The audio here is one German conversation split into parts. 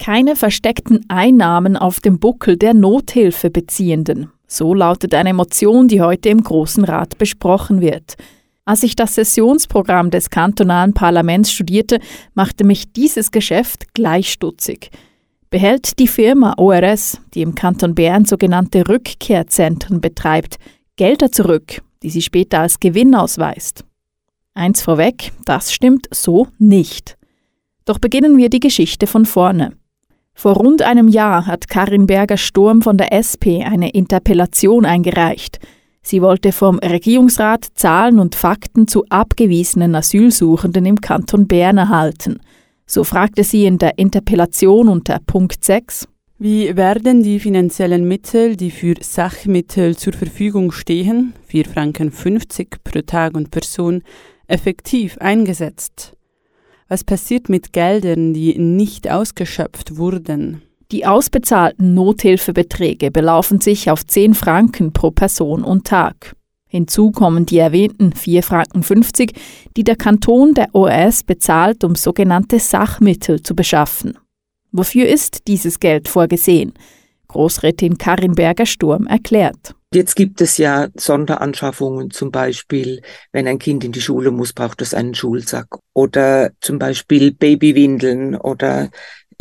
Keine versteckten Einnahmen auf dem Buckel der Nothilfebeziehenden. So lautet eine Motion, die heute im Grossen Rat besprochen wird. Als ich das Sessionsprogramm des kantonalen Parlaments studierte, machte mich dieses Geschäft gleich stutzig. Behält die Firma ORS, die im Kanton Bern sogenannte Rückkehrzentren betreibt, Gelder zurück, die sie später als Gewinn ausweist? Eins vorweg, das stimmt so nicht. Doch beginnen wir die Geschichte von vorne. Vor rund einem Jahr hat Karin Berger-Sturm von der SP eine Interpellation eingereicht. Sie wollte vom Regierungsrat Zahlen und Fakten zu abgewiesenen Asylsuchenden im Kanton Bern erhalten. So fragte sie in der Interpellation unter Punkt 6: Wie werden die finanziellen Mittel, die für Sachmittel zur Verfügung stehen, 4,50 Franken pro Tag und Person, effektiv eingesetzt? Was passiert mit Geldern, die nicht ausgeschöpft wurden? Die ausbezahlten Nothilfebeträge belaufen sich auf 10 Franken pro Person und Tag. Hinzu kommen die erwähnten 4,50 Franken, die der Kanton der ORS bezahlt, um sogenannte Sachmittel zu beschaffen. Wofür ist dieses Geld vorgesehen? Großrätin Karin Berger-Sturm erklärt. Jetzt gibt es ja Sonderanschaffungen, zum Beispiel, wenn ein Kind in die Schule muss, braucht es einen Schulsack. Oder zum Beispiel Babywindeln oder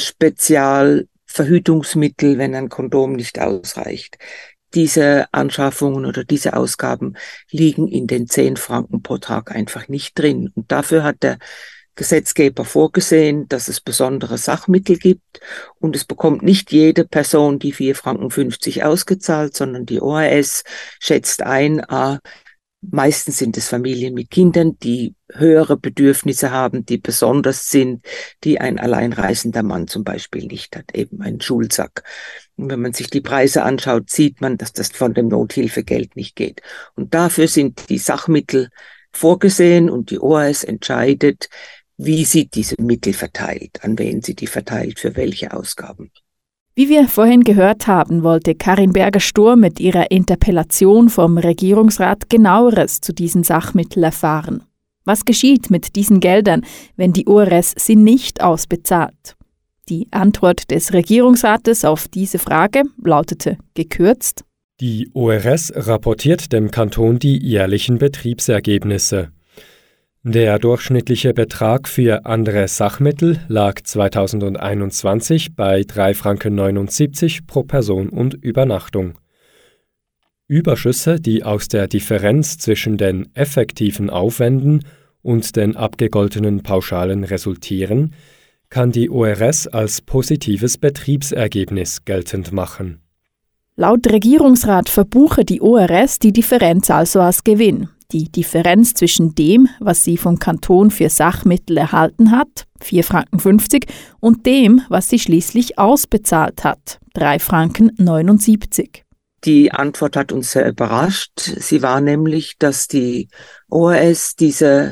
Spezialverhütungsmittel, wenn ein Kondom nicht ausreicht. Diese Anschaffungen oder diese Ausgaben liegen in den 10 Franken pro Tag einfach nicht drin. Und dafür hat der Gesetzgeber vorgesehen, dass es besondere Sachmittel gibt, und es bekommt nicht jede Person die 4,50 Franken ausgezahlt, sondern die ORS schätzt ein, meistens sind es Familien mit Kindern, die höhere Bedürfnisse haben, die besonders sind, die ein alleinreisender Mann zum Beispiel nicht hat, eben einen Schulsack. Und wenn man sich die Preise anschaut, sieht man, dass das von dem Nothilfegeld nicht geht. Und dafür sind die Sachmittel vorgesehen, und die ORS entscheidet, wie sie diese Mittel verteilt, an wen sie die verteilt, für welche Ausgaben. Wie wir vorhin gehört haben, wollte Karin Berger-Sturm mit ihrer Interpellation vom Regierungsrat Genaueres zu diesen Sachmitteln erfahren. Was geschieht mit diesen Geldern, wenn die ORS sie nicht ausbezahlt? Die Antwort des Regierungsrates auf diese Frage lautete gekürzt: Die ORS rapportiert dem Kanton die jährlichen Betriebsergebnisse. Der durchschnittliche Betrag für andere Sachmittel lag 2021 bei 3,79 Franken pro Person und Übernachtung. Überschüsse, die aus der Differenz zwischen den effektiven Aufwänden und den abgegoltenen Pauschalen resultieren, kann die ORS als positives Betriebsergebnis geltend machen. Laut Regierungsrat verbuche die ORS die Differenz also als Gewinn. Die Differenz zwischen dem, was sie vom Kanton für Sachmittel erhalten hat, 4,50 Franken, und dem, was sie schließlich ausbezahlt hat, 3,79 Franken. Die Antwort hat uns sehr überrascht. Sie war nämlich, dass die ORS die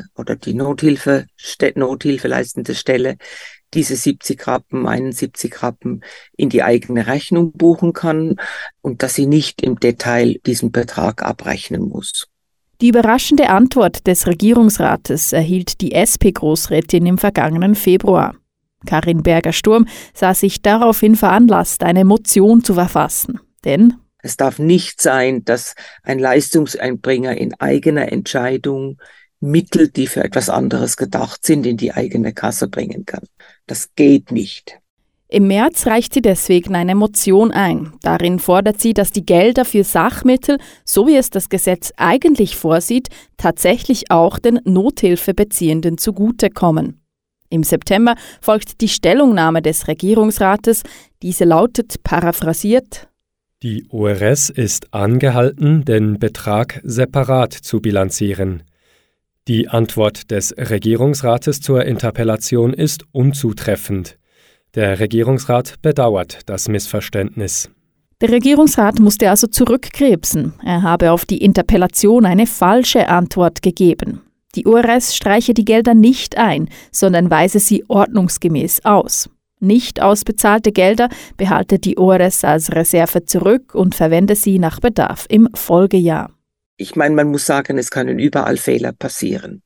Nothilfe leistende Stelle diese 70 Rappen, 71 Rappen in die eigene Rechnung buchen kann und dass sie nicht im Detail diesen Betrag abrechnen muss. Die überraschende Antwort des Regierungsrates erhielt die SP-Großrätin im vergangenen Februar. Karin Berger-Sturm sah sich daraufhin veranlasst, eine Motion zu verfassen. Denn es darf nicht sein, dass ein Leistungseinbringer in eigener Entscheidung Mittel, die für etwas anderes gedacht sind, in die eigene Kasse bringen kann. Das geht nicht. Im März reicht sie deswegen eine Motion ein. Darin fordert sie, dass die Gelder für Sachmittel, so wie es das Gesetz eigentlich vorsieht, tatsächlich auch den Nothilfebeziehenden zugutekommen. Im September folgt die Stellungnahme des Regierungsrates. Diese lautet paraphrasiert: Die ORS ist angehalten, den Betrag separat zu bilanzieren. Die Antwort des Regierungsrates zur Interpellation ist unzutreffend. Der Regierungsrat bedauert das Missverständnis. Der Regierungsrat musste also zurückkrebsen. Er habe auf die Interpellation eine falsche Antwort gegeben. Die ORS streiche die Gelder nicht ein, sondern weise sie ordnungsgemäß aus. Nicht ausbezahlte Gelder behalte die ORS als Reserve zurück und verwende sie nach Bedarf im Folgejahr. Ich meine, man muss sagen, es können überall Fehler passieren.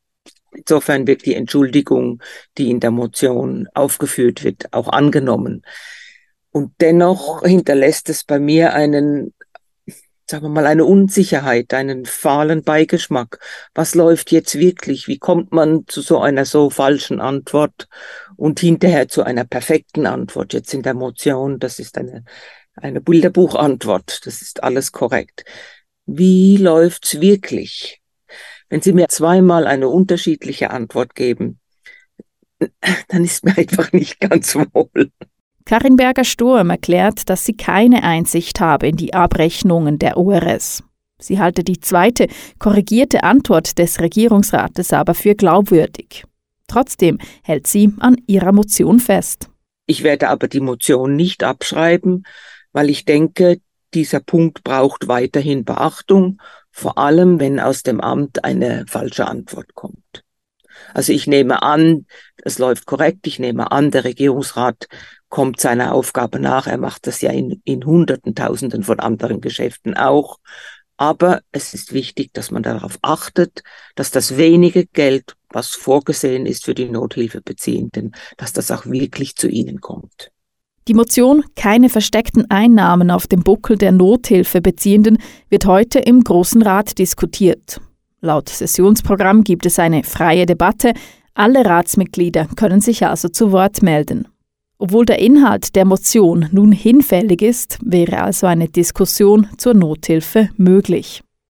Insofern wird die Entschuldigung, die in der Motion aufgeführt wird, auch angenommen. Und dennoch hinterlässt es bei mir sagen wir mal, eine Unsicherheit, einen fahlen Beigeschmack. Was läuft jetzt wirklich? Wie kommt man zu so einer so falschen Antwort und hinterher zu einer perfekten Antwort? Jetzt in der Motion, das ist eine Bilderbuchantwort, das ist alles korrekt. Wie läuft's wirklich? Wenn Sie mir zweimal eine unterschiedliche Antwort geben, dann ist mir einfach nicht ganz wohl. Karin Berger-Sturm erklärt, dass sie keine Einsicht habe in die Abrechnungen der ORS. Sie halte die zweite, korrigierte Antwort des Regierungsrates aber für glaubwürdig. Trotzdem hält sie an ihrer Motion fest. Ich werde aber die Motion nicht abschreiben, weil ich denke, dieser Punkt braucht weiterhin Beachtung, vor allem wenn aus dem Amt eine falsche Antwort kommt. Also ich nehme an, es läuft korrekt, ich nehme an, der Regierungsrat kommt seiner Aufgabe nach, er macht das ja in Hunderten, Tausenden von anderen Geschäften auch. Aber es ist wichtig, dass man darauf achtet, dass das wenige Geld, was vorgesehen ist für die Nothilfebeziehenden, dass das auch wirklich zu ihnen kommt. Die Motion „Keine versteckten Einnahmen auf dem Buckel der Nothilfebeziehenden" wird heute im Grossen Rat diskutiert. Laut Sessionsprogramm gibt es eine freie Debatte. Alle Ratsmitglieder können sich also zu Wort melden. Obwohl der Inhalt der Motion nun hinfällig ist, wäre also eine Diskussion zur Nothilfe möglich.